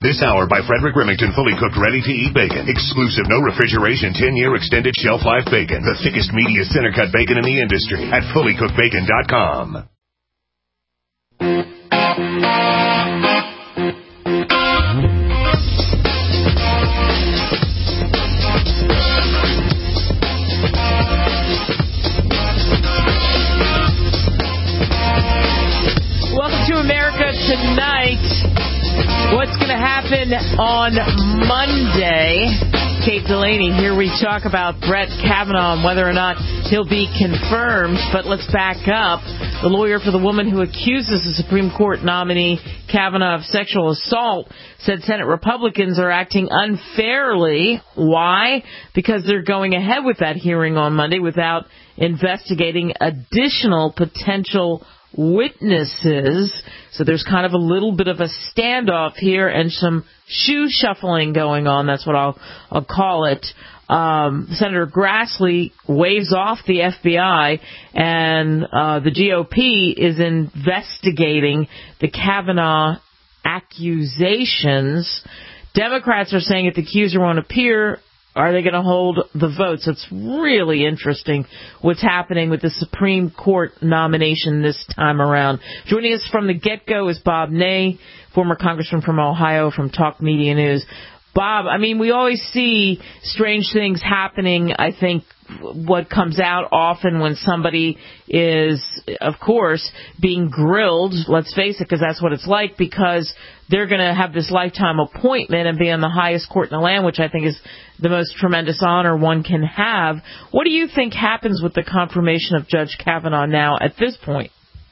This hour by Frederick Remington, fully cooked, ready-to-eat bacon. Exclusive, no refrigeration, 10-year extended shelf life bacon. The thickest, meatiest center-cut bacon in the industry at fullycookedbacon.com. Welcome to America Tonight. What's going to happen on Monday? Kate Delaney, here we talk about Brett Kavanaugh and whether or not he'll be confirmed. But let's back up. The lawyer for the woman who accuses the Supreme Court nominee Kavanaugh of sexual assault said Senate Republicans are acting unfairly. Why? Because they're going ahead with that hearing on Monday without investigating additional potential witnesses. So there's kind of a little bit of a standoff here and some shoe shuffling going on. That's what I'll call it. Senator Grassley waves off the FBI, and the GOP is investigating the Kavanaugh accusations. Democrats are saying if the accuser won't appear, are they going to hold the vote? So it's really interesting what's happening with the Supreme Court nomination this time around. Joining us from the get-go is Bob Ney, former congressman from Ohio from Talk Media News. Bob, I mean, we always see strange things happening. I think what comes out often when somebody is, of course, being grilled, let's face it, because that's what it's like, because they're going to have this lifetime appointment and be on the highest court in the land, which I think is the most tremendous honor one can have. What do you think happens with the confirmation of Judge Kavanaugh now at this point?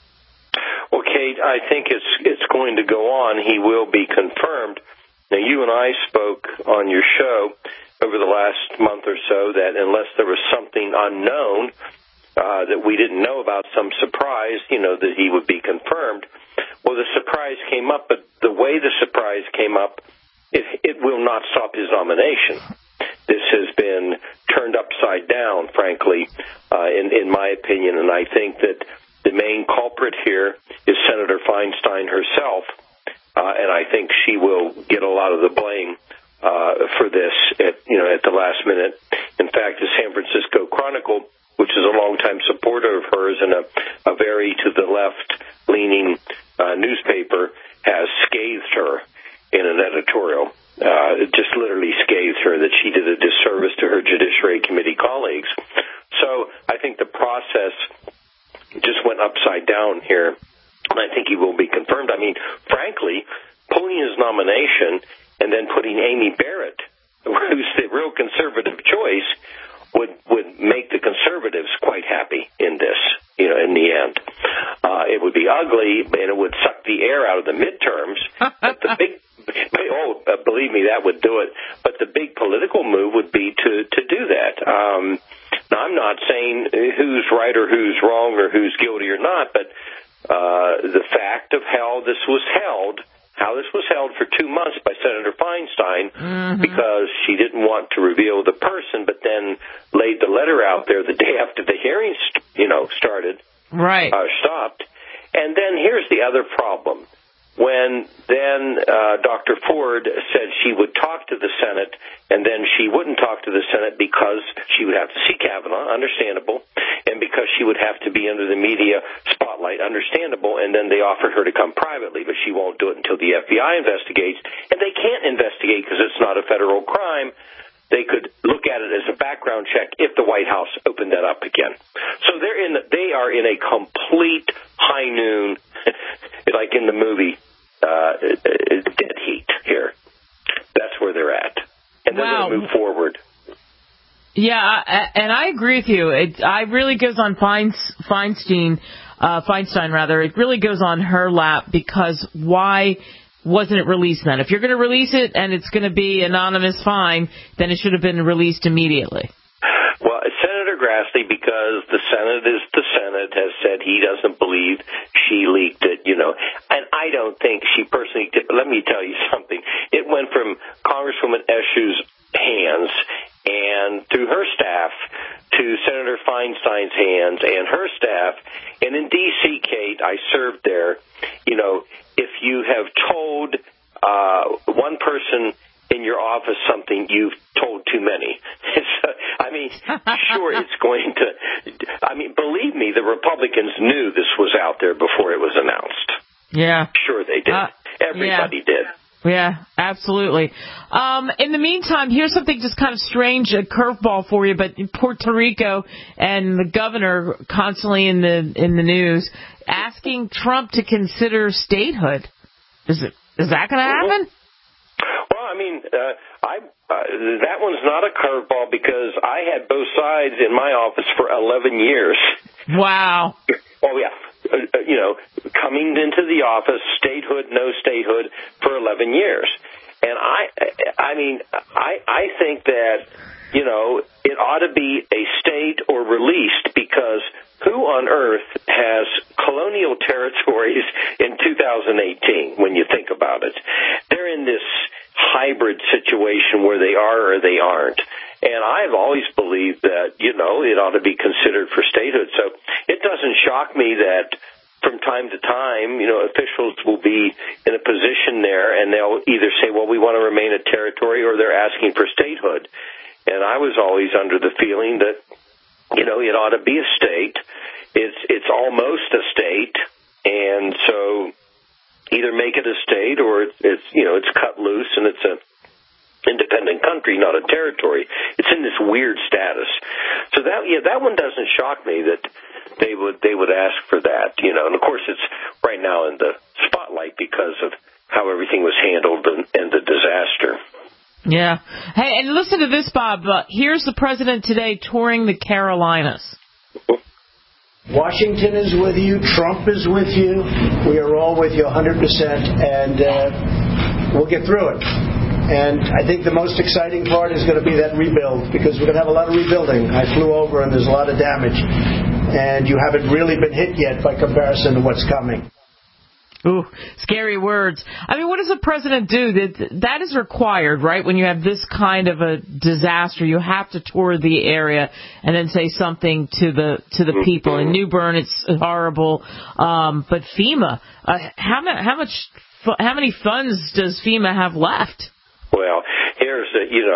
Well, Kate, I think it's going to go on. He will be confirmed. Now, you and I spoke on your show over the last month or so that unless there was something unknown that we didn't know about, some surprise, that he would be confirmed. Well, the surprise came up, but the way the surprise came up, it will not stop his nomination. This has been turned upside down, frankly, in my opinion, and I think that the main culprit here is Senator Feinstein herself. And I think she will get a lot of the blame for this at the last minute. In fact, the San Francisco Chronicle, which is a longtime supporter of hers and a very to the left-leaning newspaper, has scathed her in an editorial. Just literally scathed her that she did a disservice to her Judiciary Committee colleagues. So I think the process just went upside down here. And I think he will be confirmed. I mean, frankly, pulling his nomination and then putting Amy Barrett, who's the real conservative choice, would make the conservatives quite happy in this, in the end. It would be ugly, and it would suck the air out of the midterms. But believe me, that would do it. But the big political move would be to do that. Now, I'm not saying who's right or who's wrong or who's guilty or not, but the fact of how this was held for 2 months by Senator Feinstein, because she didn't want to reveal the person, but then laid the letter out there the day after the hearing, started, stopped. And then here's the other problem. When then Dr. Ford said she would talk to the Senate, and then she wouldn't talk to the Senate because she would have to see Kavanaugh, understandable, and because she would have to be under the media spotlight, understandable, and then they offered her to come privately, but she won't do it until the FBI investigates, and they can't investigate because it's not a federal crime. They could look at it as a background check if the White House opened that up again. So they are in a complete high noon, like in the movie, dead heat here. That's where they're at. And they're going to move forward. Yeah, and I agree with you. It really goes on Feinstein, it really goes on her lap, because why wasn't it released then? If you're going to release it and it's going to be anonymous, fine, then it should have been released immediately. Well, Senator Grassley, because the Senate is the Senate, has said he doesn't believe she leaked it, And I don't think she personally did. But let me tell you something. It went from Congresswoman Eshu's hands and through her staff to Senator Feinstein's hands and her staff. And in D.C., Kate, I served there. If you have told one person person in your office something you've told too many. Sure, it's going to... believe me, the Republicans knew this was out there before it was announced. Yeah. Sure they did. Everybody did. Yeah, absolutely. In the meantime, here's something just kind of strange, a curveball for you, but in Puerto Rico and the governor constantly in the news asking Trump to consider statehood. Is that going to happen? Well, that one's not a curveball because I had both sides in my office for 11 years. Wow. Oh, yeah. Coming into the office, statehood, no statehood, for 11 years. And I think that, it ought to be a state or released because who on earth has colonial territories in 2018 when you think about it? They're in this hybrid situation where they are or they aren't. And I've always believed that, it ought to be considered for statehood. So it doesn't shock me that from time to time, officials will be in a position there and they'll either say, well, we want to remain a territory or they're asking for statehood. And I was always under the feeling that, it ought to be a state. It's almost a state. And so either make it a state or it's cut loose and it's a independent country, not a territory. It's in this weird status. So that one doesn't shock me that they would ask for that, And of course, it's right now in the spotlight because of how everything was handled and the disaster. Yeah. Hey, and listen to this, Bob. Here's the president today touring the Carolinas. Washington is with you. Trump is with you. We are all with you 100%, and we'll get through it. And I think the most exciting part is going to be that rebuild, because we're going to have a lot of rebuilding. I flew over, and there's a lot of damage. And you haven't really been hit yet by comparison to what's coming. Ooh, scary words. What does the president do? That is required, right? When you have this kind of a disaster, you have to tour the area and then say something to the people. In New Bern, it's horrible. But FEMA, how many funds does FEMA have left? Well, here's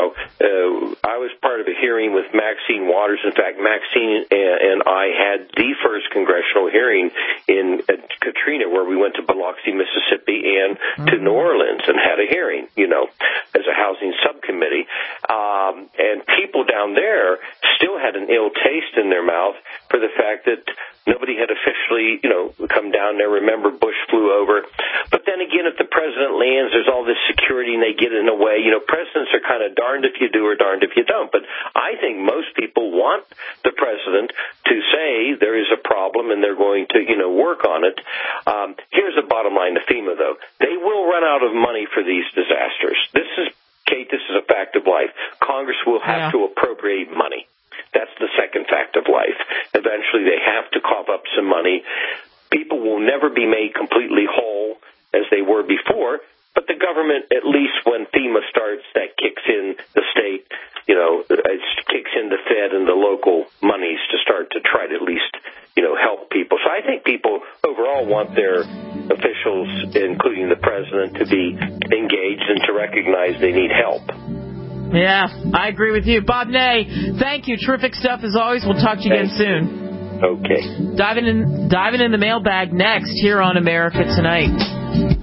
I was part of a hearing with Maxine Waters. In fact, Maxine and I had the first congressional hearing in Katrina, where we went to Biloxi, Mississippi, and to New Orleans and had a hearing, as a housing subcommittee. And people down there still had an ill taste in their mouth for the fact that nobody had officially, come down there. Remember, Bush flew over. But then again, if the president lands, there's all this security and they get in the way. Presidents are kind of darned if you do or darned if you don't. But I think most people want the president to say there is a problem and they're going to, work on it. Here's the bottom line to FEMA, though. They will run out of money for these disasters. Kate, this is a fact of life. Congress will have to appropriate money. That's the second fact of life. Eventually, they have to cough up some money. People will never be made completely whole as they were before, but the government, at least when FEMA starts, that kicks in the state, it kicks in the Fed and the local monies to start to try to at least, help people. So I think people overall want their officials, including the president, to be engaged and to recognize they need help. Yeah, I agree with you. Bob Ney, thank you. Terrific stuff as always. We'll talk to you again soon. Okay. Diving in the mailbag next here on America Tonight.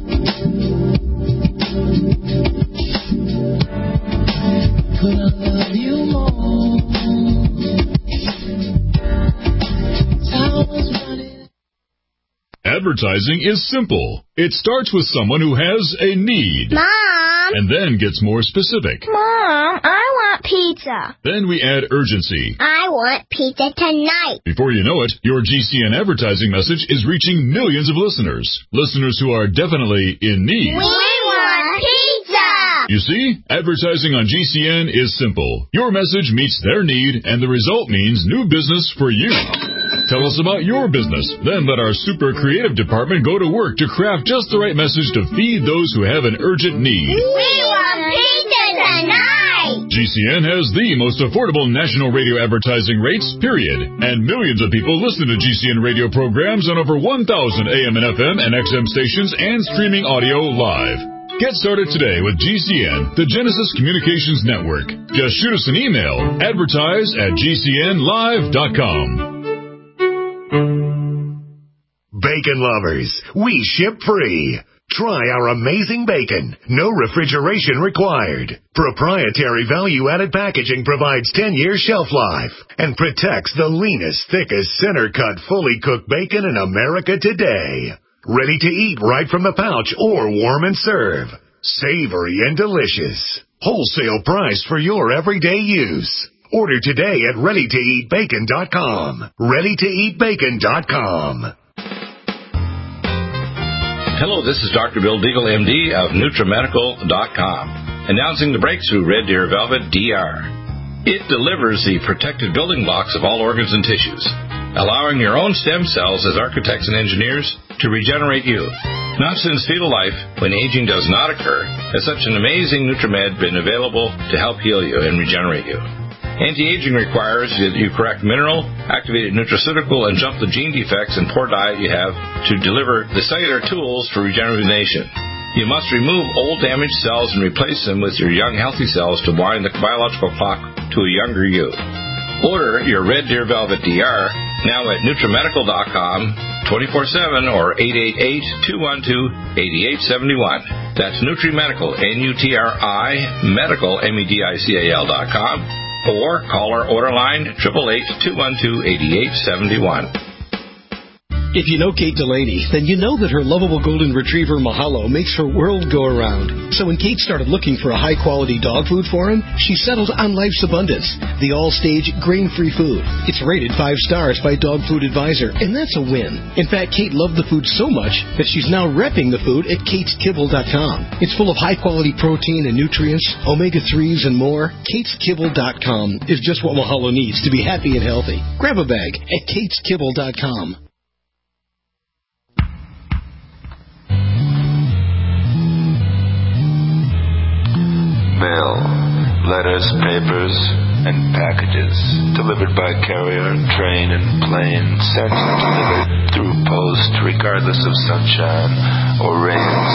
Advertising is simple. It starts with someone who has a need. Mom! And then gets more specific. Mom, I want pizza. Then we add urgency. I want pizza tonight. Before you know it, your GCN advertising message is reaching millions of listeners. Listeners who are definitely in need. We want pizza! You see, advertising on GCN is simple. Your message meets their need, and the result means new business for you. Tell us about your business. Then let our super creative department go to work to craft just the right message to feed those who have an urgent need. We want pizza tonight! GCN has the most affordable national radio advertising rates, period. And millions of people listen to GCN radio programs on over 1,000 AM and FM and XM stations and streaming audio live. Get started today with GCN, the Genesis Communications Network. Just shoot us an email, advertise@gcnlive.com. Bacon lovers, we ship free. Try our amazing bacon. No refrigeration required. Proprietary value-added packaging provides 10-year shelf life and protects the leanest, thickest, center-cut, fully cooked bacon in America today. Ready to eat right from the pouch or warm and serve. Savory and delicious. Wholesale price for your everyday use. Order today at readytoeatbacon.com. readytoeatbacon.com. Hello, this is Dr. Bill Deagle, MD of NutriMedical.com, announcing the breakthrough Red Deer Velvet DR. It delivers the protected building blocks of all organs and tissues, allowing your own stem cells as architects and engineers to regenerate you. Not since fetal life, when aging does not occur, has such an amazing NutriMed been available to help heal you and regenerate you. Anti-aging requires that you correct mineral, activated nutraceutical, and jump the gene defects and poor diet you have to deliver the cellular tools for regeneration. You must remove old damaged cells and replace them with your young healthy cells to wind the biological clock to a younger you. Order your Red Deer Velvet DR now at NutriMedical.com 24/7 or 888-212-8871. That's NutriMedical, N-U-T-R-I, Medical, MEDICAL.com. Or call our order line 888-212-8871. If you know Kate Delaney, then you know that her lovable golden retriever Mahalo makes her world go around. So when Kate started looking for a high-quality dog food for him, she settled on Life's Abundance, the all-stage grain-free food. It's rated 5 stars by Dog Food Advisor, and that's a win. In fact, Kate loved the food so much that she's now repping the food at KatesKibble.com. It's full of high-quality protein and nutrients, omega-3s, and more. KatesKibble.com is just what Mahalo needs to be happy and healthy. Grab a bag at KatesKibble.com. Mail, letters, papers, and packages delivered by carrier, train, and plane, sent and delivered through post regardless of sunshine or rains.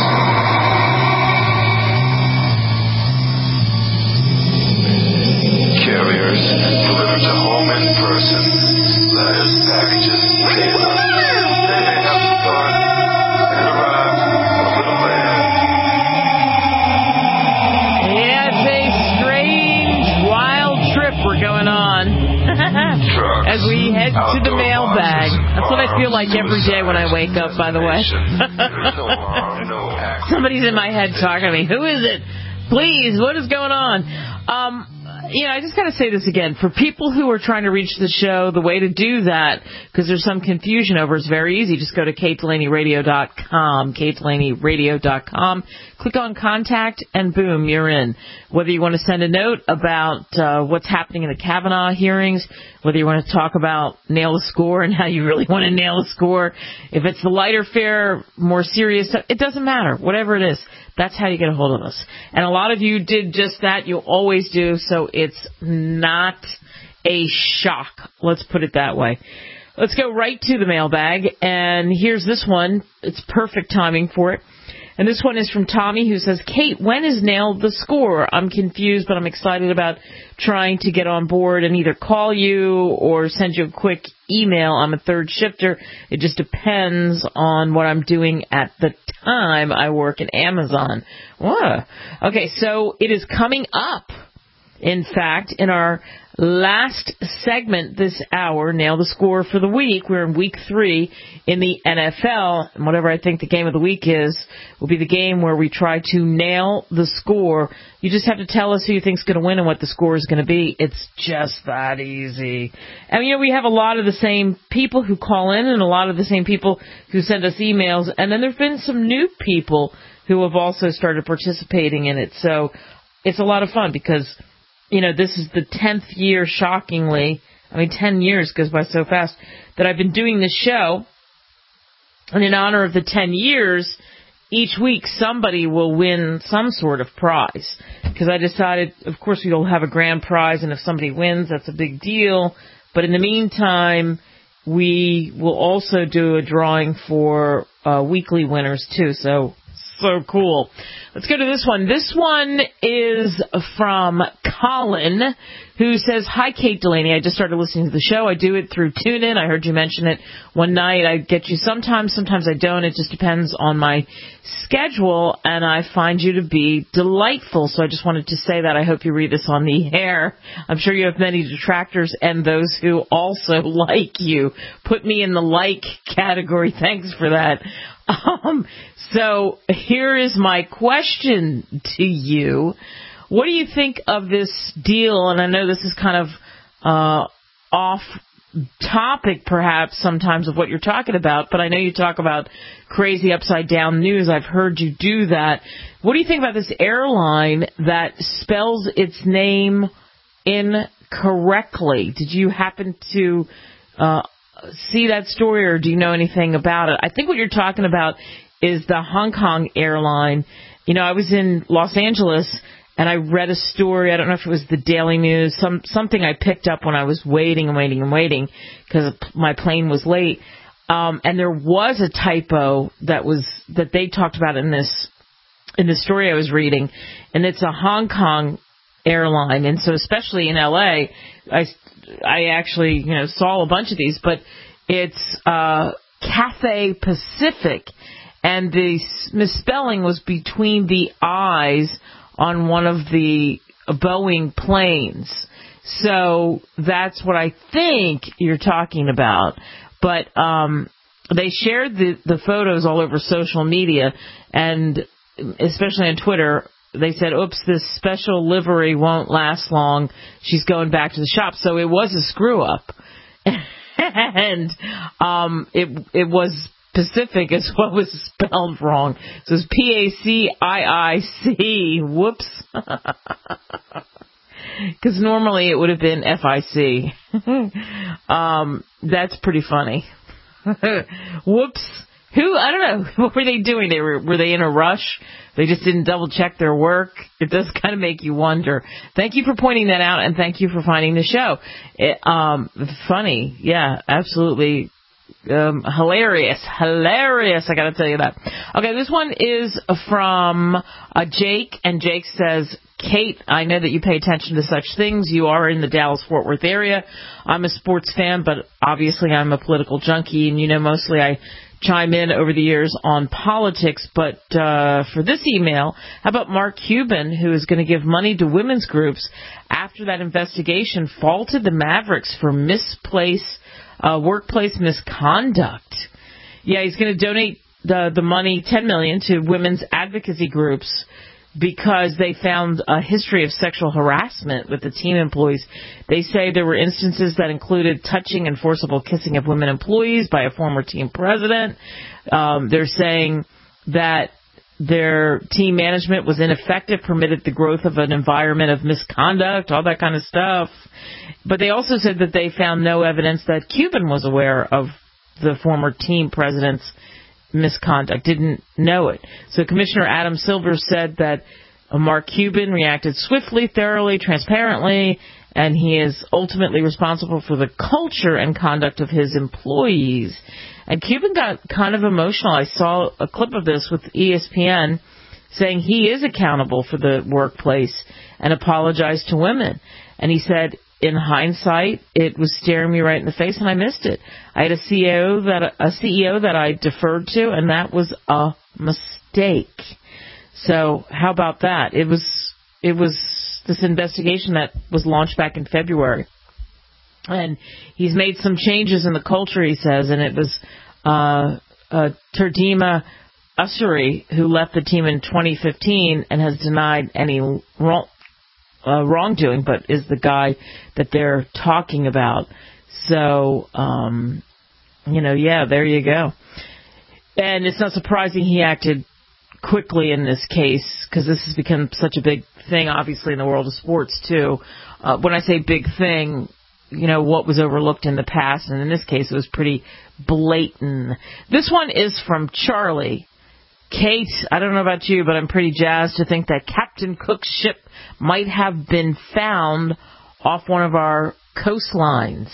Carriers delivered to home in person. Letters, packages, paper. They may have gone and arrived a little later. We're going on as we head to the mailbag. That's what I feel like every day when I wake up, by the way. Somebody's in my head talking to me. Who is it? Please, what is going on? I just got to say this again. For people who are trying to reach the show, the way to do that, because there's some confusion over, is very easy. Just go to KateDelaneyRadio.com, KateDelaneyRadio.com, click on Contact, and boom, you're in. Whether you want to send a note about what's happening in the Kavanaugh hearings, whether you want to talk about nail the score and how you really want to nail the score, if it's the lighter fare, more serious stuff, it doesn't matter. Whatever it is, that's how you get a hold of us. And a lot of you did just that. You always do, so it's not a shock. Let's put it that way. Let's go right to the mailbag. And here's this one. It's perfect timing for it. And this one is from Tommy, who says, Kate, when is Nail the Score? I'm confused, but I'm excited about trying to get on board and either call you or send you a quick email. I'm a third shifter. It just depends on what I'm doing at the time. I work at Amazon. Whoa. Okay, so it is coming up. In fact, in our last segment this hour, Nail the Score for the week, we're in week 3 in the NFL, and whatever I think the game of the week is, will be the game where we try to nail the score. You just have to tell us who you think's going to win and what the score is going to be. It's just that easy. And, we have a lot of the same people who call in and a lot of the same people who send us emails, and then there have been some new people who have also started participating in it. So it's a lot of fun because this is the 10th year, shockingly. 10 years goes by so fast, that I've been doing this show. And in honor of the 10 years, each week somebody will win some sort of prize. Because I decided, of course, we'll have a grand prize, and if somebody wins, that's a big deal. But in the meantime, we will also do a drawing for weekly winners, too. So So cool. Let's go to this one. This one is from Colin, who says, "Hi, Kate Delaney. I just started listening to the show. I do it through TuneIn. I heard you mention it one night. I get you sometimes I don't. It just depends on my schedule, and I find you to be delightful. So I just wanted to say that. I hope you read this on the air. I'm sure you have many detractors and those who also like you. Put me in the like category. Thanks for that. So here is my question to you. What do you think of this deal?" And I know this is kind of off topic perhaps sometimes of what you're talking about, but I know you talk about crazy upside down news. I've heard you do that. What do you think about this airline that spells its name incorrectly? Did you happen to see that story, or do you know anything about it? I think what you're talking about is the Hong Kong airline. You know, I was in Los Angeles and I read a story. I don't know if it was the Daily News, something I picked up when I was waiting because my plane was late. And there was a typo that they talked about in this story I was reading, and it's a Hong Kong airline. And so especially in LA, I actually, saw a bunch of these, but it's Cathay Pacific, and the misspelling was between the I's on one of the Boeing planes. So that's what I think you're talking about. But they shared the photos all over social media, and especially on Twitter. They said, "Oops, this special livery won't last long. She's going back to the shop." So it was a screw up, and it was Pacific is what was spelled wrong. So it's PACIIC. Whoops, because normally it would have been FIC. That's pretty funny. Whoops. I don't know. What were they doing? Were they in a rush? They just didn't double check their work. It does kind of make you wonder. Thank you for pointing that out, and thank you for finding the show. Funny. Yeah, absolutely. Hilarious. I gotta tell you that. Okay, this one is from Jake, and Jake says, "Kate, I know that you pay attention to such things. You are in the Dallas-Fort Worth area. I'm a sports fan, but obviously I'm a political junkie, and mostly I chime in over the years on politics, but for this email, how about Mark Cuban, who is going to give money to women's groups after that investigation faulted the Mavericks for workplace misconduct? Yeah, he's going to donate the money, $10 million, to women's advocacy groups because they found a history of sexual harassment with the team employees. They say there were instances that included touching and forcible kissing of women employees by a former team president. They're saying that their team management was ineffective, permitted the growth of an environment of misconduct, all that kind of stuff. But they also said that they found no evidence that Cuban was aware of the former team president's misconduct, didn't know it. So Commissioner Adam Silver said that Mark Cuban reacted swiftly, thoroughly, transparently, and he is ultimately responsible for the culture and conduct of his employees. And Cuban got kind of emotional. I saw a clip of this with ESPN saying he is accountable for the workplace and apologized to women. And he said, in hindsight, it was staring me right in the face, and I missed it. I had a CEO that I deferred to, and that was a mistake. So how about that? It was this investigation that was launched back in February, and he's made some changes in the culture, he says, and it was Terdema Ussery who left the team in 2015 and has denied any wrongdoing, but is the guy that they're talking about. So, there you go. And it's not surprising he acted quickly in this case, because this has become such a big thing, obviously, in the world of sports, too. When I say big thing, what was overlooked in the past, and in this case, it was pretty blatant. This one is from Charlie. Kate, I don't know about you, but I'm pretty jazzed to think that Captain Cook's ship might have been found off one of our coastlines.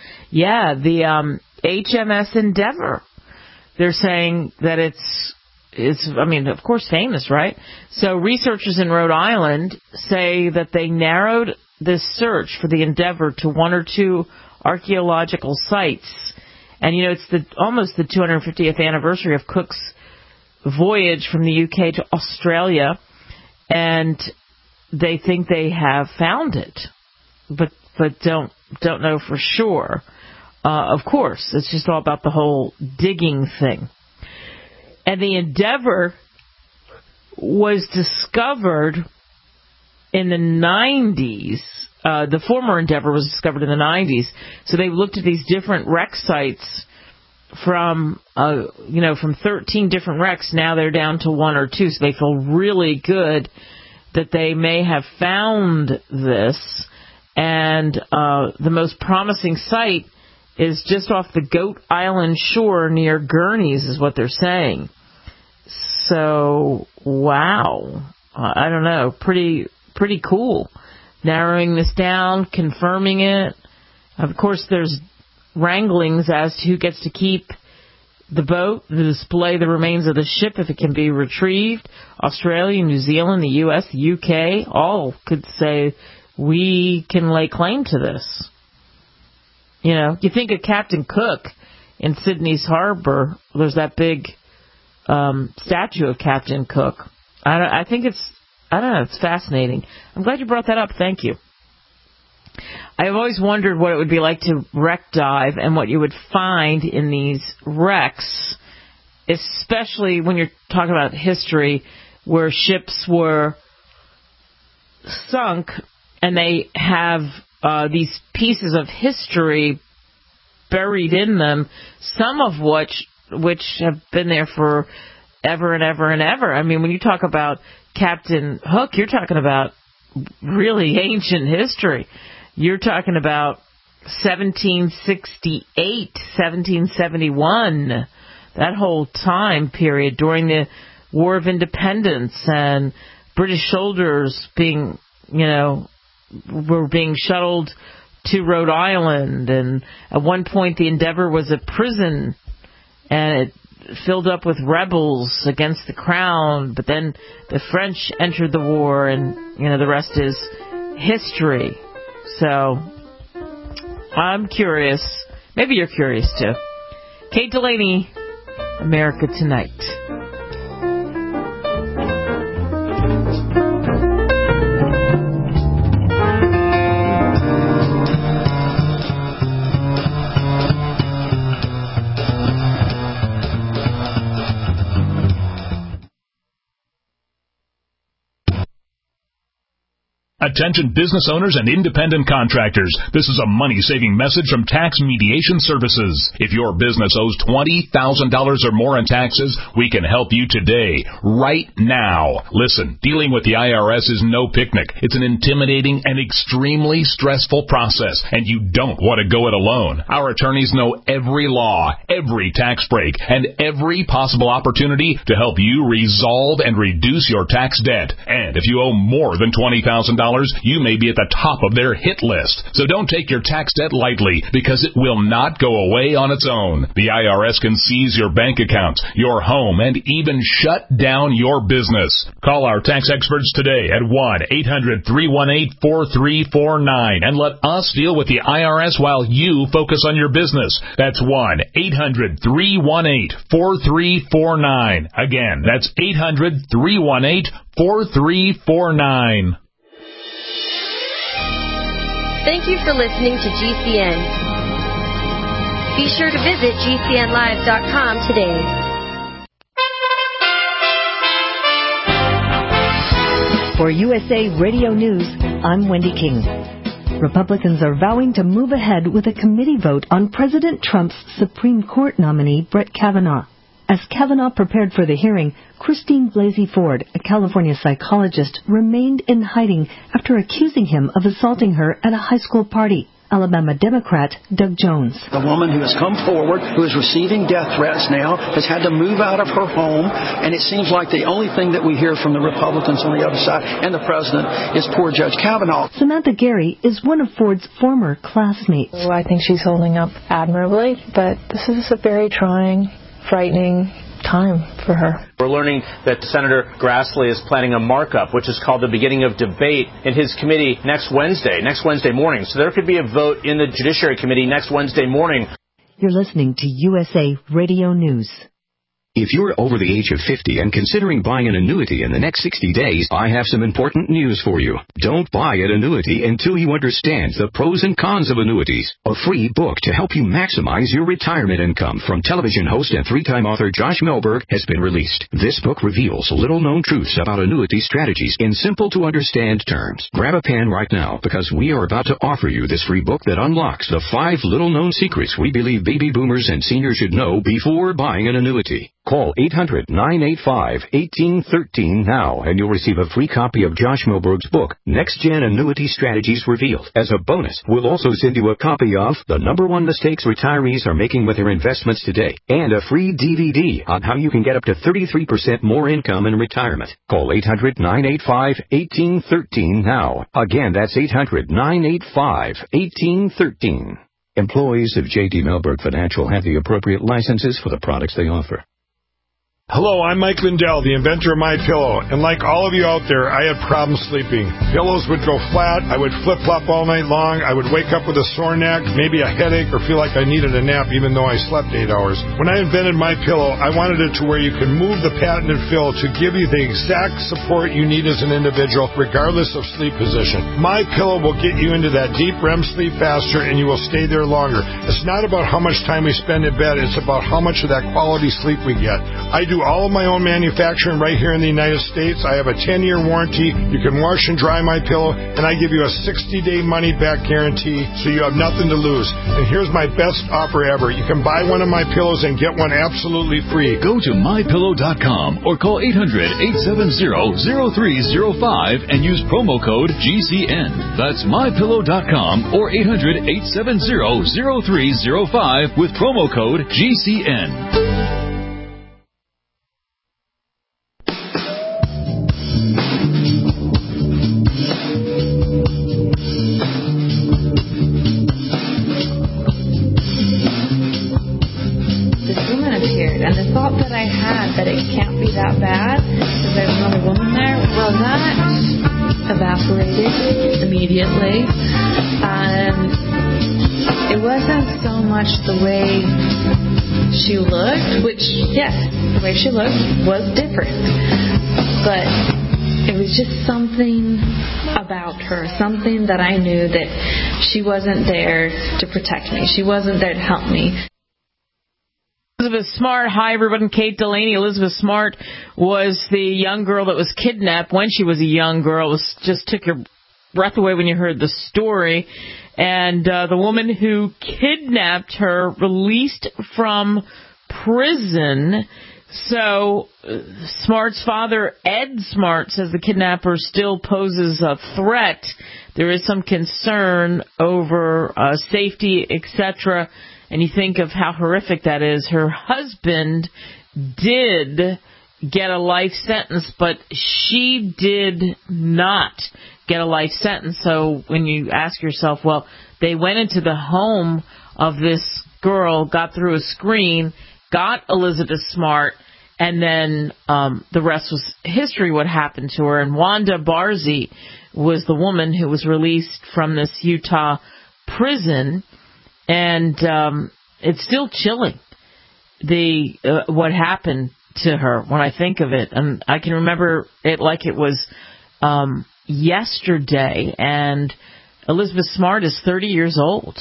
Yeah, the HMS Endeavour. They're saying that of course, famous, right? So researchers in Rhode Island say that they narrowed this search for the Endeavour to 1 or 2 archaeological sites. And, it's almost the 250th anniversary of Cook's voyage from the UK to Australia. And they think they have found it, but don't know for sure. Of course, it's just all about the whole digging thing. And the Endeavour was discovered in the 90s. The former Endeavour was discovered in the 90s. So they looked at these different wreck sites from 13 different wrecks. Now they're down to 1 or 2. So they feel really good that they may have found this. And the most promising site is just off the Goat Island shore near Gurney's, is what they're saying. So, wow. I don't know. Pretty cool. Narrowing this down, confirming it. Of course, there's wranglings as to who gets to keep the boat, to display the remains of the ship if it can be retrieved. Australia, New Zealand, the US, the UK, all could say we can lay claim to this. You think of Captain Cook in Sydney's Harbour. There's that big statue of Captain Cook. I think it's fascinating. I'm glad you brought that up. Thank you. I've always wondered what it would be like to wreck dive and what you would find in these wrecks, especially when you're talking about history where ships were sunk and they have these pieces of history buried in them, some of which have been there for ever and ever and ever. I mean, when you talk about Captain Hook, you're talking about really ancient history. You're talking about 1768, 1771, that whole time period during the War of Independence, and British soldiers were being shuttled to Rhode Island, and at one point the Endeavour was a prison, and it filled up with rebels against the crown, but then the French entered the war, and the rest is history. So I'm curious. Maybe you're curious too. Kate Delaney, America Tonight. Attention business owners and independent contractors. This is a money-saving message from Tax Mediation Services. If your business owes $20,000 or more in taxes, we can help you today, right now. Listen, dealing with the IRS is no picnic. It's an intimidating and extremely stressful process, and you don't want to go it alone. Our attorneys know every law, every tax break, and every possible opportunity to help you resolve and reduce your tax debt. And if you owe more than $20,000, you may be at the top of their hit list. So don't take your tax debt lightly, because it will not go away on its own. The IRS can seize your bank accounts, your home, and even shut down your business. Call our tax experts today at 1-800-318-4349 and let us deal with the IRS while you focus on your business. That's 1-800-318-4349. Again, that's 800-318-4349. Thank you for listening to GCN. Be sure to visit GCNlive.com today. For USA Radio News, I'm Wendy King. Republicans are vowing to move ahead with a committee vote on President Trump's Supreme Court nominee, Brett Kavanaugh. As Kavanaugh prepared for the hearing, Christine Blasey Ford, a California psychologist, remained in hiding after accusing him of assaulting her at a high school party. Alabama Democrat Doug Jones. The woman who has come forward, who is receiving death threats now, has had to move out of her home, and it seems like the only thing that we hear from the Republicans on the other side and the president is poor Judge Kavanaugh. Samantha Gary is one of Ford's former classmates. Well, I think she's holding up admirably, but this is a very trying, frightening time for her. We're learning that Senator Grassley is planning a markup, which is called the beginning of debate in his committee next Wednesday morning. So there could be a vote in the Judiciary Committee next Wednesday morning. You're listening to USA Radio News. If you're over the age of 50 and considering buying an annuity in the next 60 days, I have some important news for you. Don't buy an annuity until you understand the pros and cons of annuities. A free book to help you maximize your retirement income from television host and three-time author Josh Melberg has been released. This book reveals little-known truths about annuity strategies in simple-to-understand terms. Grab a pen right now because we are about to offer you this free book that unlocks the 5 little-known secrets we believe baby boomers and seniors should know before buying an annuity. Call 800-985-1813 now, and you'll receive a free copy of Josh Melberg's book, Next Gen Annuity Strategies Revealed. As a bonus, we'll also send you a copy of The #1 Mistakes Retirees Are Making with Their Investments Today, and a free DVD on how you can get up to 33% more income in retirement. Call 800-985-1813 now. Again, that's 800-985-1813. Employees of J.D. Melberg Financial have the appropriate licenses for the products they offer. Hello, I'm Mike Lindell, the inventor of MyPillow, and like all of you out there, I had problems sleeping. Pillows would go flat, I would flip-flop all night long, I would wake up with a sore neck, maybe a headache, or feel like I needed a nap even though I slept 8 hours. When I invented MyPillow, I wanted it to where you could move the patented fill to give you the exact support you need as an individual, regardless of sleep position. MyPillow will get you into that deep REM sleep faster, and you will stay there longer. It's not about how much time we spend in bed, it's about how much of that quality sleep we get. I do all of my own manufacturing right here in the United States. I have a 10-year warranty. You can wash and dry my pillow, and I give you a 60-day money-back guarantee, so you have nothing to lose. And here's my best offer ever. You can buy one of my pillows and get one absolutely free. Go to MyPillow.com or call 800-870-0305 and use promo code GCN. That's MyPillow.com or 800-870-0305 with promo code GCN. And the thought that I had that it can't be that bad because there's another woman there, well, that evaporated immediately. It wasn't so much the way she looked, which, yes, the way she looked was different. But it was just something about her, something that I knew that she wasn't there to protect me. She wasn't there to help me. Elizabeth Smart. Hi, everyone. Kate Delaney. Elizabeth Smart was the young girl that was kidnapped when she was a young girl. It just took your breath away when you heard the story. And the woman who kidnapped her released from prison. So Smart's father, Ed Smart, says the kidnapper still poses a threat. There is some concern over safety, etc., and you think of how horrific that is. Her husband did get a life sentence, but she did not get a life sentence. So when you ask yourself, well, they went into the home of this girl, got through a screen, got Elizabeth Smart, and then the rest was history, what happened to her. And Wanda Barzee was the woman who was released from this Utah prison. And it's still chilling, what happened to her when I think of it. And I can remember it like it was yesterday. And Elizabeth Smart is 30 years old.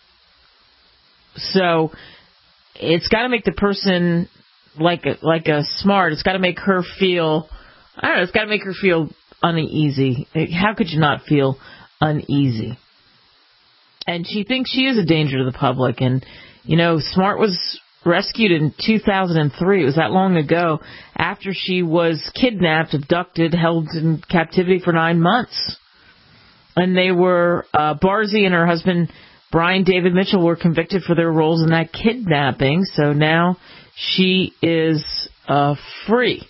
So it's got to make the person like a Smart. It's got to make her feel, I don't know, it's got to make her feel uneasy. How could you not feel uneasy? And she thinks she is a danger to the public. And, Smart was rescued in 2003. It was that long ago, after she was kidnapped, abducted, held in captivity for 9 months. And they were, Barzee and her husband, Brian David Mitchell, were convicted for their roles in that kidnapping. So now she is free.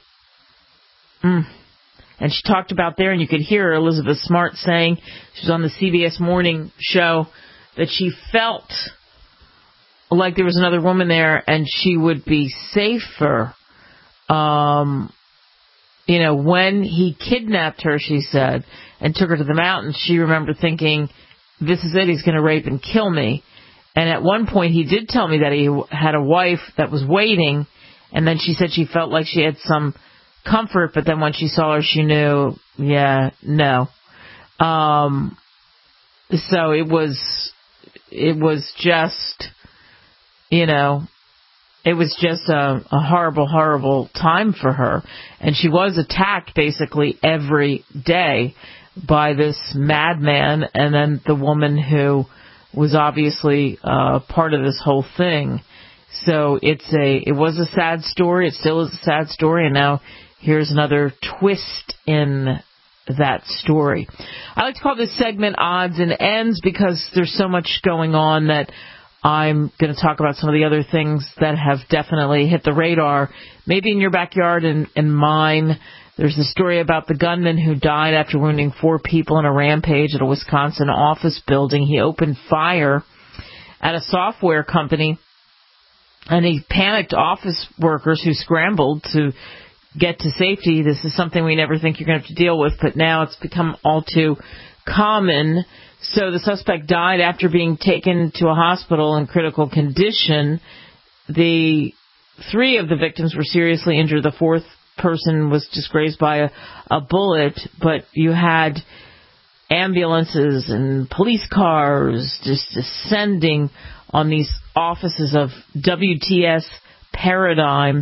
And she talked about there, and you could hear Elizabeth Smart saying, she was on the CBS Morning Show, that she felt like there was another woman there and she would be safer when he kidnapped her, she said, and took her to the mountains, she remembered thinking, this is it, he's going to rape and kill me. And at one point he did tell me that he had a wife that was waiting, and then she said she felt like she had some comfort, but then when she saw her, she knew, no. So it was just, it was just a horrible, horrible time for her. And she was attacked basically every day by this madman and then the woman who was obviously part of this whole thing. So it was a sad story. It still is a sad story. And now here's another twist in that story. I like to call this segment Odds and Ends because there's so much going on that I'm going to talk about some of the other things that have definitely hit the radar, maybe in your backyard and mine. There's a story about the gunman who died after wounding 4 people in a rampage at a Wisconsin office building. He opened fire at a software company, and he panicked office workers who scrambled to get to safety. This is something we never think you're going to have to deal with, but now it's become all too common. So the suspect died after being taken to a hospital in critical condition. The 3 of the victims were seriously injured. The 4th person was just grazed by a bullet, but you had ambulances and police cars just descending on these offices of WTS Paradigm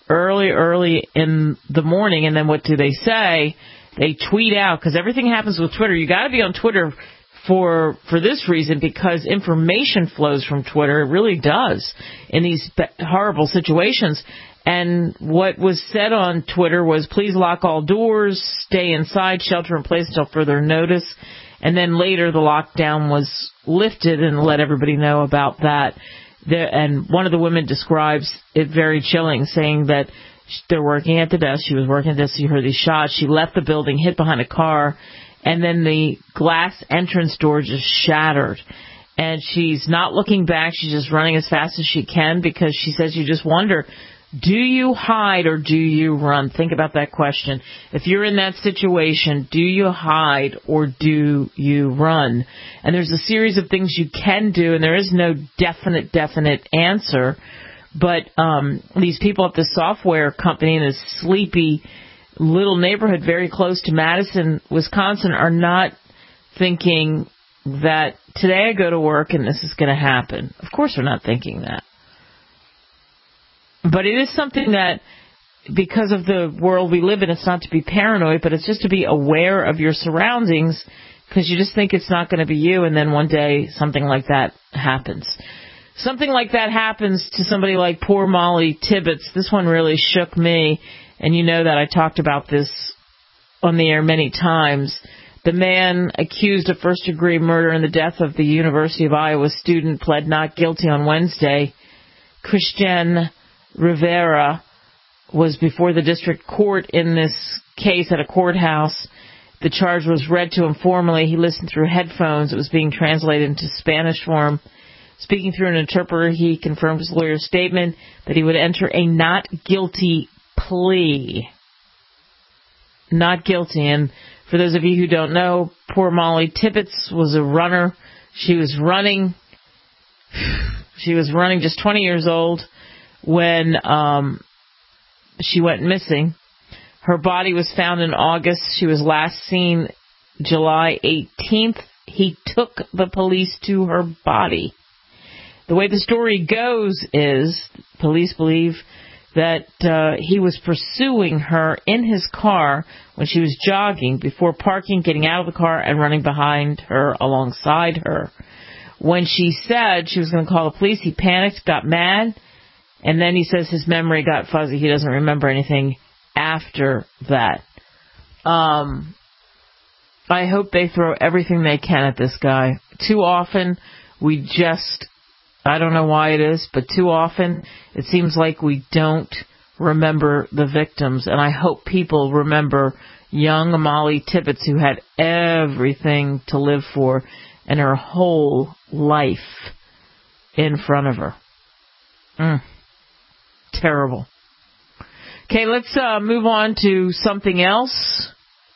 early in the morning. And then what do they say? They tweet out, because everything happens with Twitter. You got to be on Twitter for this reason, because information flows from Twitter. It really does in these horrible situations. And what was said on Twitter was, please lock all doors, stay inside, shelter in place until further notice. And then later the lockdown was lifted and let everybody know about that. And one of the women describes it very chilling, saying that they're working at the desk. She was working at the desk. She heard these shots. She left the building, hid behind a car, and then the glass entrance door just shattered. And she's not looking back. She's just running as fast as she can, because she says you just wonder, do you hide or do you run? Think about that question. If you're in that situation, do you hide or do you run? And there's a series of things you can do, and there is no definite answer. But these people at the software company in this sleepy little neighborhood very close to Madison, Wisconsin, are not thinking that today I go to work and this is going to happen. Of course they're not thinking that. But it is something that, because of the world we live in, it's not to be paranoid, but it's just to be aware of your surroundings, because you just think it's not going to be you, and then one day something like that happens. Something like that happens to somebody like poor Molly Tibbetts. This one really shook me, and you know that I talked about this on the air many times. The man accused of first-degree murder in the death of the University of Iowa student pled not guilty on Wednesday. Christian Rivera was before the district court in this case at a courthouse. The charge was read to him formally. He listened through headphones. It was being translated into Spanish for him. Speaking through an interpreter, he confirmed his lawyer's statement that he would enter a not guilty plea. Not guilty. And for those of you who don't know, poor Molly Tibbetts was a runner. She was running just 20 years old when she went missing. Her body was found in August. She was last seen July 18th. He took the police to her body. The way the story goes is, police believe that he was pursuing her in his car when she was jogging, before parking, getting out of the car, and running behind her, alongside her. When she said she was going to call the police, he panicked, got mad, and then he says his memory got fuzzy. He doesn't remember anything after that. I hope they throw everything they can at this guy. Too often, I don't know why it is, but too often it seems like we don't remember the victims. And I hope people remember young Molly Tibbetts, who had everything to live for and her whole life in front of her. Terrible. Okay, let's move on to something else,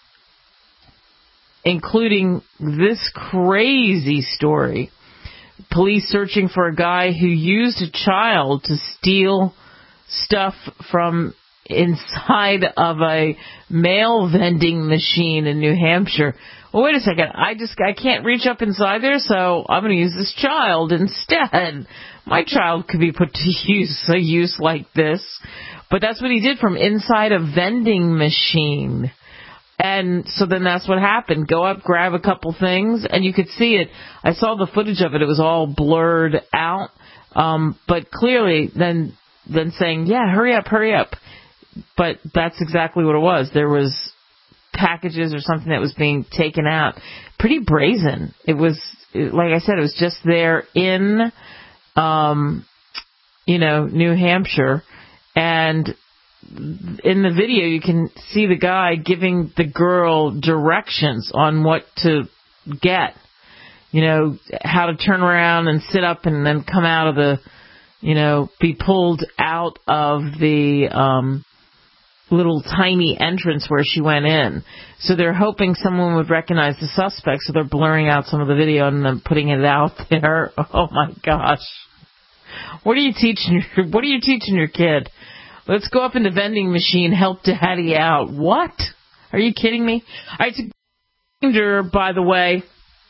including this crazy story. Police searching for a guy who used a child to steal stuff from inside of a mail vending machine in New Hampshire. Well, wait a second. I can't reach up inside there, so I'm going to use this child instead. My child could be put to use like this. But that's what he did from inside a vending machine. And so then that's what happened. Go up, grab a couple things, and you could see it. I saw the footage of it. It was all blurred out. But clearly then saying, yeah, hurry up. But that's exactly what it was. There was packages or something that was being taken out. Pretty brazen. It was, like I said, it was just there in, New Hampshire. And in the video, you can see the guy giving the girl directions on what to get. How to turn around and sit up and then come out of the, be pulled out of the little tiny entrance where she went in. So they're hoping someone would recognize the suspect, so they're blurring out some of the video and then putting it out there. Oh my gosh. What are you teaching your kid? Let's go up in the vending machine, help daddy out. What? Are you kidding me? All right, it's a reminder, by the way,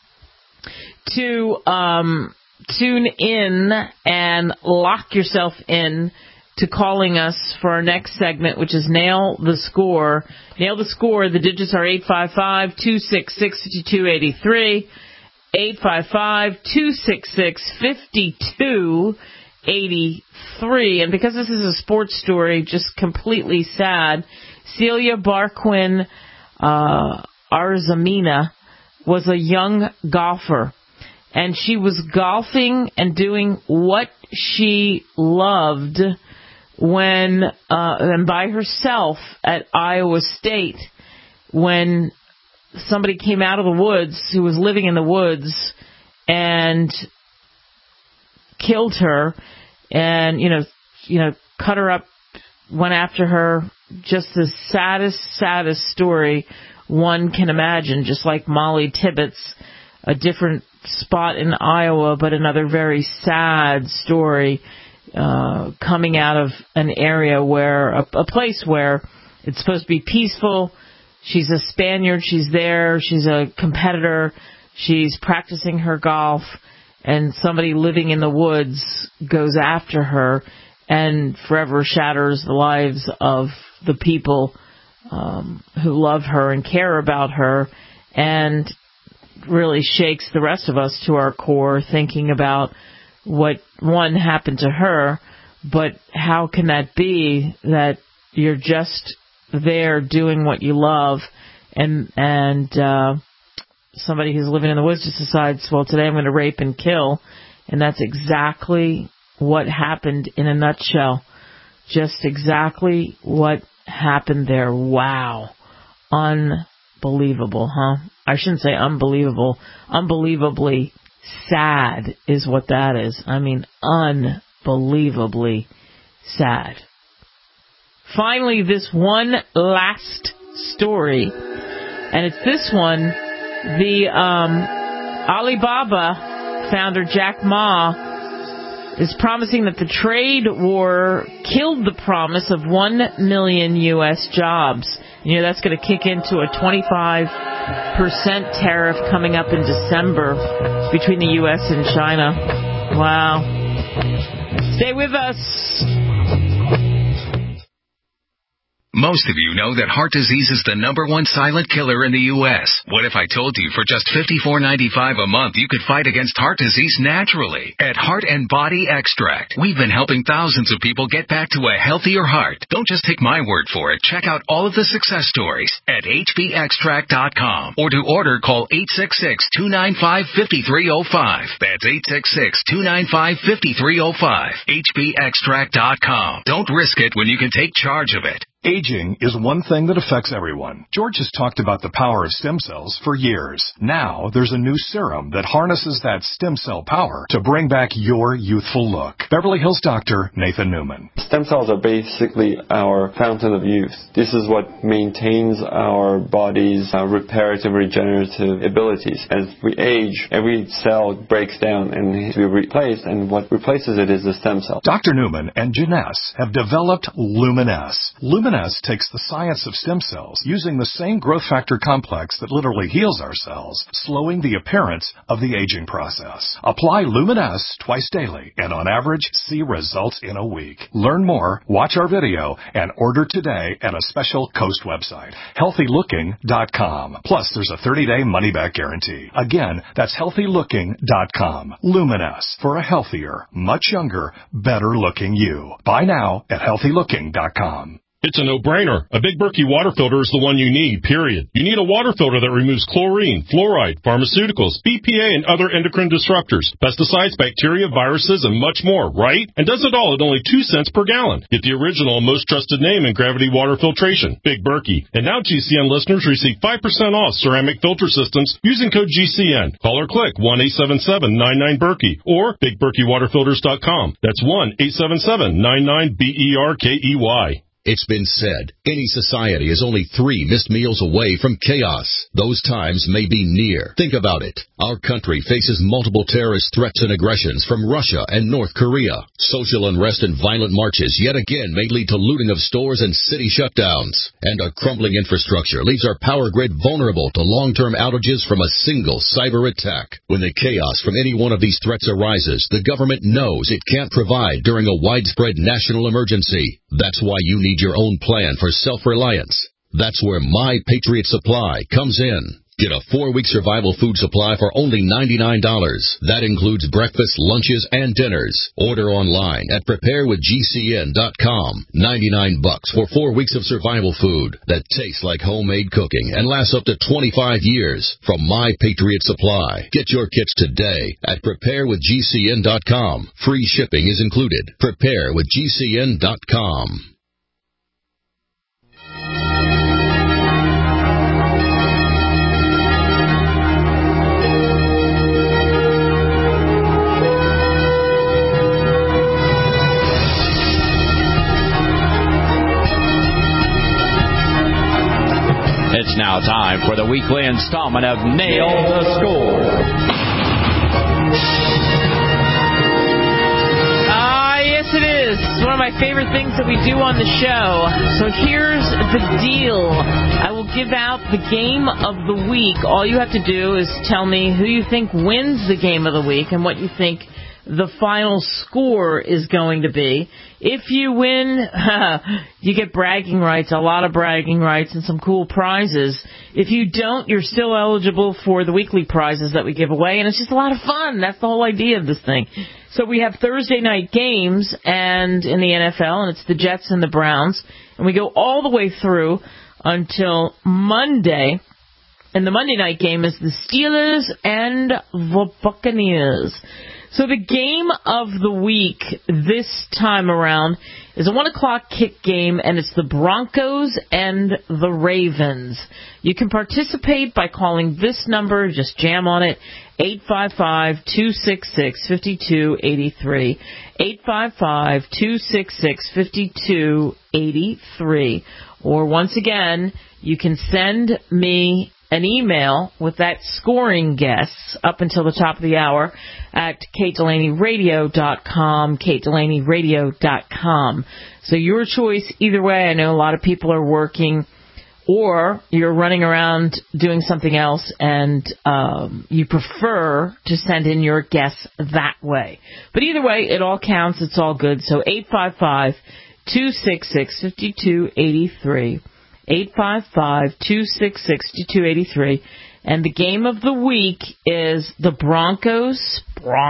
to tune in and lock yourself in to calling us for our next segment, which is Nail the Score. Nail the Score. The digits are 855-266-5283, 855-266-5283. And because this is a sports story, just completely sad, Celia Barquin Arzamena was a young golfer. And she was golfing and doing what she loved when, and by herself at Iowa State, when somebody came out of the woods who was living in the woods and killed her and, cut her up, went after her. Just the saddest story one can imagine, just like Molly Tibbetts, a different spot in Iowa, but another very sad story coming out of an area where, a place where it's supposed to be peaceful. She's a Spaniard. She's there. She's a competitor. She's practicing her golf, and somebody living in the woods goes after her and forever shatters the lives of the people who love her and care about her, and really shakes the rest of us to our core, thinking about what, one, happened to her, but how can that be that you're just there doing what you love, and somebody who's living in the woods just decides, well, today I'm going to rape and kill, and that's exactly what happened in a nutshell. Just exactly what happened there. Wow. Unbelievable, huh? I shouldn't say unbelievable. Unbelievably sad is what that is. I mean, unbelievably sad. Finally, this one last story, and it's this one. The Alibaba founder Jack Ma is promising that the trade war killed the promise of 1 million U.S. jobs. That's going to kick into a 25% tariff coming up in December between the U.S. and China. Wow. Stay with us. Most of you know that heart disease is the #1 silent killer in the U.S. What if I told you for just $54.95 a month you could fight against heart disease naturally? At Heart and Body Extract, we've been helping thousands of people get back to a healthier heart. Don't just take my word for it. Check out all of the success stories at hbextract.com. Or to order, call 866-295-5305. That's 866-295-5305. hbextract.com. Don't risk it when you can take charge of it. Aging is one thing that affects everyone. George has talked about the power of stem cells for years. Now, there's a new serum that harnesses that stem cell power to bring back your youthful look. Beverly Hills doctor Nathan Newman. Stem cells are basically our fountain of youth. This is what maintains our body's reparative and regenerative abilities. As we age, every cell breaks down and needs to be replaced, and what replaces it is the stem cell. Dr. Newman and Janess have developed Luminesce. Luminesce takes the science of stem cells using the same growth factor complex that literally heals our cells, slowing the appearance of the aging process. Apply Luminesce twice daily and on average see results in a week. Learn more, watch our video, and order today at a special Coast website, healthylooking.com. Plus, there's a 30-day money-back guarantee. Again, that's healthylooking.com. Luminesce, for a healthier, much younger, better-looking you. Buy now at healthylooking.com. It's a no-brainer. A Big Berkey water filter is the one you need, period. You need a water filter that removes chlorine, fluoride, pharmaceuticals, BPA, and other endocrine disruptors, pesticides, bacteria, viruses, and much more, right? And does it all at only 2 cents per gallon. Get the original and most trusted name in gravity water filtration, Big Berkey. And now GCN listeners receive 5% off ceramic filter systems using code GCN. Call or click 1-877-99-BERKEY or BigBerkeyWaterFilters.com. That's 1-877-99-BERKEY. It's been said, any society is only 3 missed meals away from chaos. Those times may be near. Think about it. Our country faces multiple terrorist threats and aggressions from Russia and North Korea. Social unrest and violent marches yet again may lead to looting of stores and city shutdowns. And a crumbling infrastructure leaves our power grid vulnerable to long-term outages from a single cyber attack. When the chaos from any one of these threats arises, the government knows it can't provide during a widespread national emergency. That's why you need your own plan for self-reliance. That's where My Patriot Supply comes in. Get a 4-week survival food supply for only $99. That includes breakfast, lunches, and dinners. Order online at preparewithgcn.com. $99 for 4 weeks of survival food that tastes like homemade cooking and lasts up to 25 years from My Patriot Supply. Get your kits today at preparewithgcn.com. Free shipping is included. Preparewithgcn.com. It's now time for the weekly installment of Nail the Score. Yes, it is. It's one of my favorite things that we do on the show. So here's the deal. I will give out the game of the week. All you have to do is tell me who you think wins the game of the week and what you think the final score is going to be. If you win, you get bragging rights, a lot of bragging rights, and some cool prizes. If you don't, you're still eligible for the weekly prizes that we give away, and it's just a lot of fun. That's the whole idea of this thing. So we have Thursday night games and in the NFL, and it's the Jets and the Browns, and we go all the way through until Monday. And the Monday night game is the Steelers and the Buccaneers. So the game of the week this time around is a 1 o'clock kick game, and it's the Broncos and the Ravens. You can participate by calling this number, just jam on it, 855-266-5283, 855-266-5283. Or once again, you can send me an email with that scoring guess up until the top of the hour at KateDelaneyRadio.com, KateDelaneyRadio.com. So your choice either way. I know a lot of people are working or you're running around doing something else and you prefer to send in your guess that way. But either way, it all counts. It's all good. So 855-266-5283. 855-266-2283. And the game of the week is the Broncos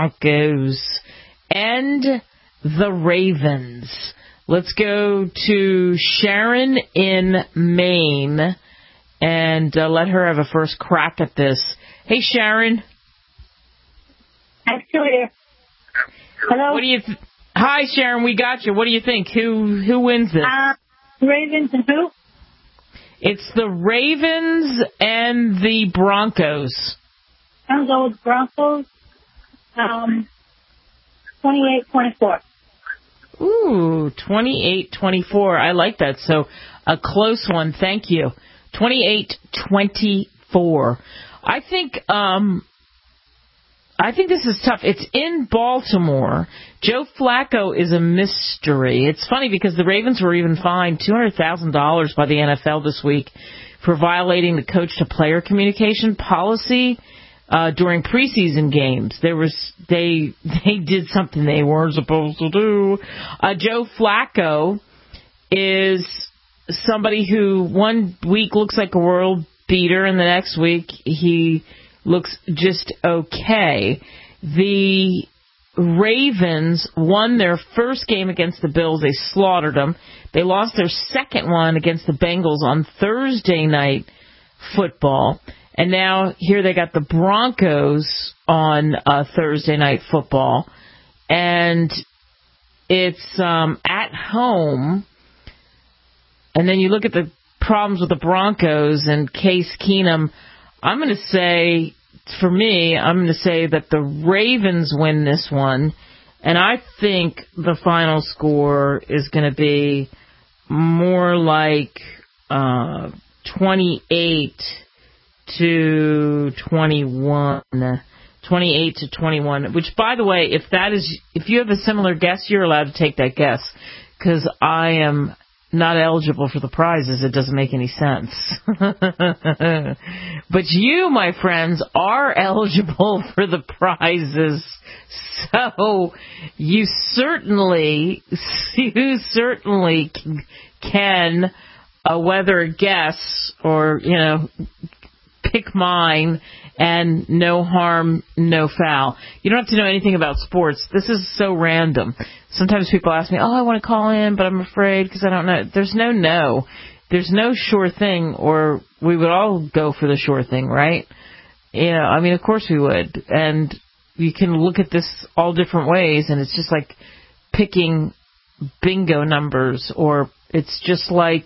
and the Ravens. Let's go to Sharon in Maine and let her have a first crack at this. Hey, Sharon. I'm still here. Hello? What do you Hi, Sharon. We got you. What do you think? Who wins this? Ravens and who? It's the Ravens and the Broncos. I'm going with Broncos. 28-24. Ooh, 28-24. I like that. So a close one. Thank you. 28-24. I think this is tough. It's in Baltimore. Joe Flacco is a mystery. It's funny because the Ravens were even fined $200,000 by the NFL this week for violating the coach-to-player communication policy during preseason games. They did something they weren't supposed to do. Joe Flacco is somebody who one week looks like a world beater, and the next week he looks just okay. The Ravens won their first game against the Bills. They slaughtered them. They lost their second one against the Bengals on Thursday Night Football. And now here they got the Broncos on Thursday Night Football. And it's at home. And then you look at the problems with the Broncos and Case Keenum. I'm going to say, for me, I'm going to say that the Ravens win this one. And I think the final score is going to be more like 28-21. 28-21. Which, by the way, if you have a similar guess, you're allowed to take that guess. Because I am not eligible for the prizes. It doesn't make any sense. But you, my friends, are eligible for the prizes. So you certainly can whether a guess or, pick mine, and no harm, no foul. You don't have to know anything about sports. This is so random. Sometimes people ask me, I want to call in, but I'm afraid because I don't know. There's no. There's no sure thing, or we would all go for the sure thing, right? Of course we would. And you can look at this all different ways, and it's just like picking bingo numbers, or it's just like,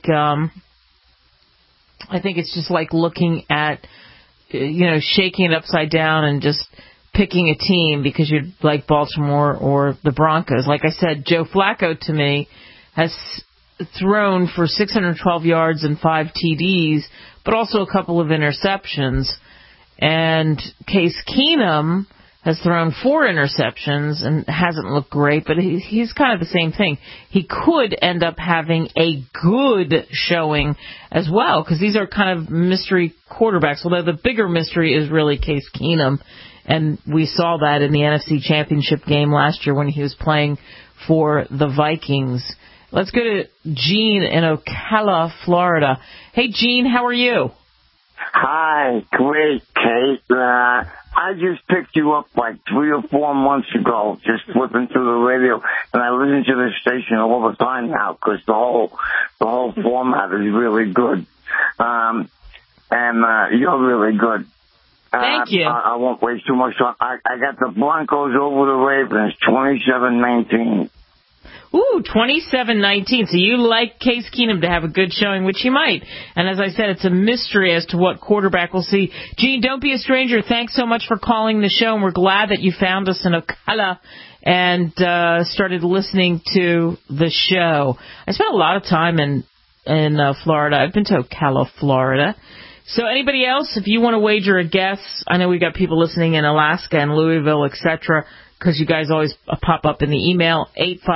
I think it's just like looking at, shaking it upside down and just picking a team because you like Baltimore or the Broncos. Like I said, Joe Flacco, to me, has thrown for 612 yards and 5 TDs, but also a couple of interceptions. And Case Keenum has thrown 4 interceptions and hasn't looked great, but he's kind of the same thing. He could end up having a good showing as well, because these are kind of mystery quarterbacks, although the bigger mystery is really Case Keenum, and we saw that in the NFC Championship game last year when he was playing for the Vikings. Let's go to Gene in Ocala, Florida. Hey, Gene, how are you? Hi, great, Kate. I just picked you up like 3 or 4 months ago, just flipping through the radio, and I listen to the station all the time now because the whole format is really good, and you're really good. Thank you. I won't waste too much time. I got the Broncos over the Ravens, 27-19. Ooh, 27-19. So you like Case Keenum to have a good showing, which he might. And as I said, it's a mystery as to what quarterback we'll see. Gene, don't be a stranger. Thanks so much for calling the show, and we're glad that you found us in Ocala and started listening to the show. I spent a lot of time in Florida. I've been to Ocala, Florida. So anybody else, if you want to wager a guess, I know we've got people listening in Alaska and Louisville, etc., because you guys always pop up in the email,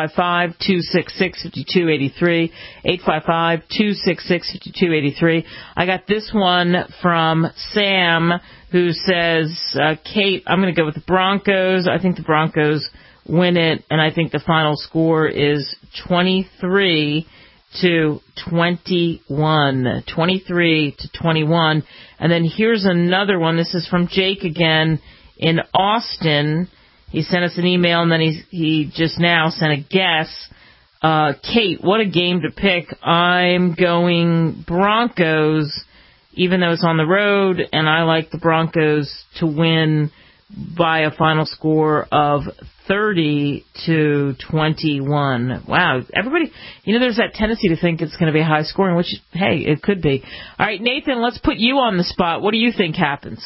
855-266-5283, 855-266-5283. I got this one from Sam, who says, Kate, I'm going to go with the Broncos. I think the Broncos win it, and I think the final score is 23-21. 23-21. And then here's another one. This is from Jake again in Austin. He sent us an email, and then he just now sent a guess. Kate, what a game to pick. I'm going Broncos, even though it's on the road, and I like the Broncos to win by a final score of 30-21. Wow. Everybody, there's that tendency to think it's going to be high scoring, which, hey, it could be. All right, Nathan, let's put you on the spot. What do you think happens?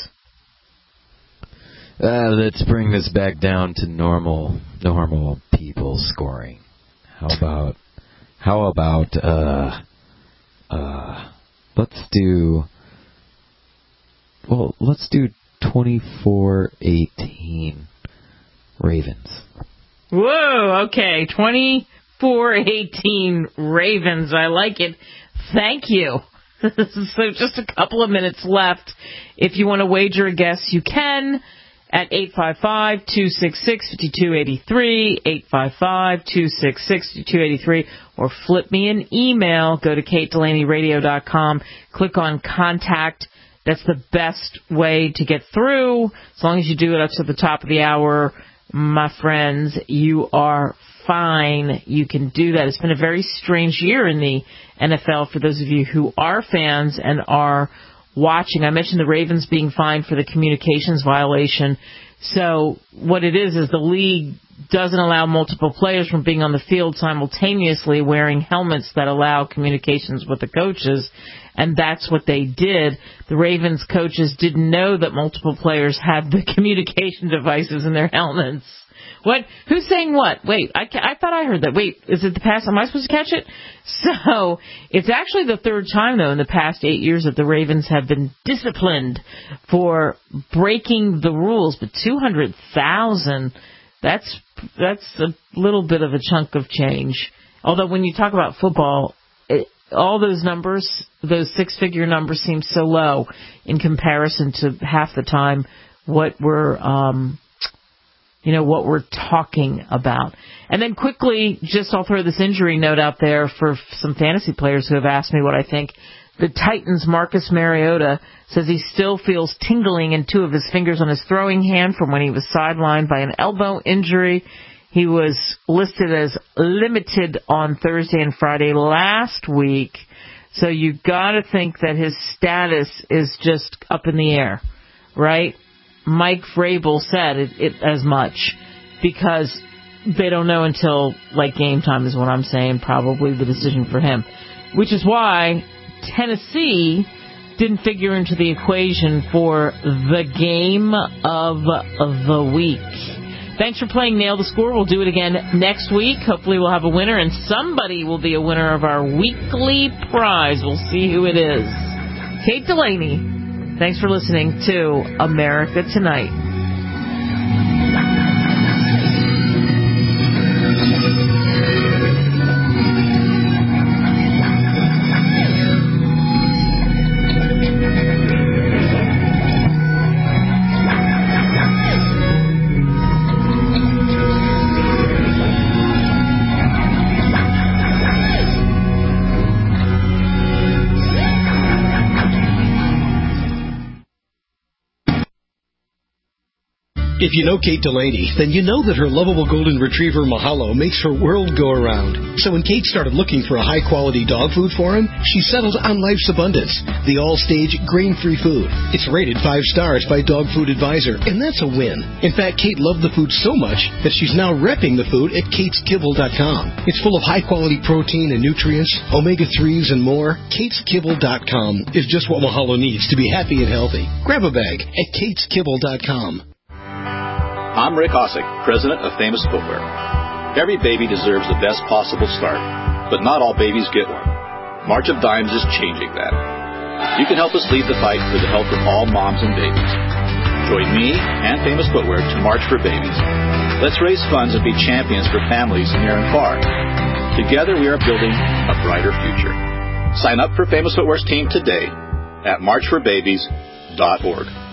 Let's bring this back down to normal people scoring. How about let's do 24-18 Ravens. Whoa, okay. 24-18 Ravens. I like it. Thank you. So just a couple of minutes left. If you want to wager a guess, you can at 855-266-5283, 855-266-5283, or flip me an email. Go to KateDelaneyRadio.com, click on Contact. That's the best way to get through. As long as you do it up to the top of the hour, my friends, you are fine. You can do that. It's been a very strange year in the NFL for those of you who are fans and are watching. I mentioned the Ravens being fined for the communications violation. So what it is the league doesn't allow multiple players from being on the field simultaneously wearing helmets that allow communications with the coaches, and that's what they did. The Ravens coaches didn't know that multiple players had the communication devices in their helmets. What? Who's saying what? Wait, I thought I heard that. Wait, is it the past? Am I supposed to catch it? So it's actually the third time, though, in the past 8 years that the Ravens have been disciplined for breaking the rules. But $200,000, that's a little bit of a chunk of change. Although when you talk about football, all those numbers, those six-figure numbers, seem so low in comparison to half the time what we're talking about. And then quickly, I'll throw this injury note out there for some fantasy players who have asked me what I think. The Titans' Marcus Mariota says he still feels tingling in two of his fingers on his throwing hand from when he was sidelined by an elbow injury. He was listed as limited on Thursday and Friday last week. So you got to think that his status is just up in the air, right? Mike Vrabel said it as much because they don't know until game time is what I'm saying, probably the decision for him, which is why Tennessee didn't figure into the equation for the game of the week. Thanks for playing Nail the Score. We'll do it again next week. Hopefully we'll have a winner, and somebody will be a winner of our weekly prize. We'll see who it is. Kate Delaney. Thanks for listening to America Tonight. If you know Kate Delaney, then you know that her lovable golden retriever Mahalo makes her world go around. So when Kate started looking for a high-quality dog food for him, she settled on Life's Abundance, the all-stage grain-free food. It's rated 5 stars by Dog Food Advisor, and that's a win. In fact, Kate loved the food so much that she's now repping the food at KatesKibble.com. It's full of high-quality protein and nutrients, omega-3s, and more. KatesKibble.com is just what Mahalo needs to be happy and healthy. Grab a bag at KatesKibble.com. I'm Rick Osick, president of Famous Footwear. Every baby deserves the best possible start, but not all babies get one. March of Dimes is changing that. You can help us lead the fight for the health of all moms and babies. Join me and Famous Footwear to March for Babies. Let's raise funds and be champions for families near and far. Together we are building a brighter future. Sign up for Famous Footwear's team today at marchforbabies.org.